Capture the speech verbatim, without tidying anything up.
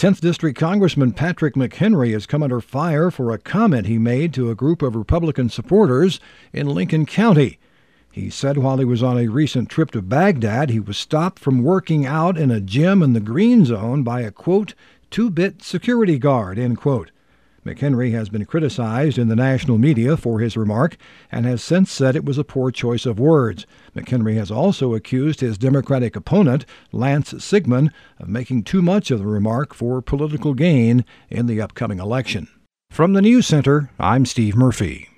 tenth District Congressman Patrick McHenry has come under fire for a comment he made to a group of Republican supporters in Lincoln County. He said while he was on a recent trip to Baghdad, he was stopped from working out in a gym in the Green Zone by a, quote, two-bit security guard, end quote. McHenry has been criticized in the national media for his remark and has since said it was a poor choice of words. McHenry has also accused his Democratic opponent, Lance Sigmund, of making too much of the remark for political gain in the upcoming election. From the News Center, I'm Steve Murphy.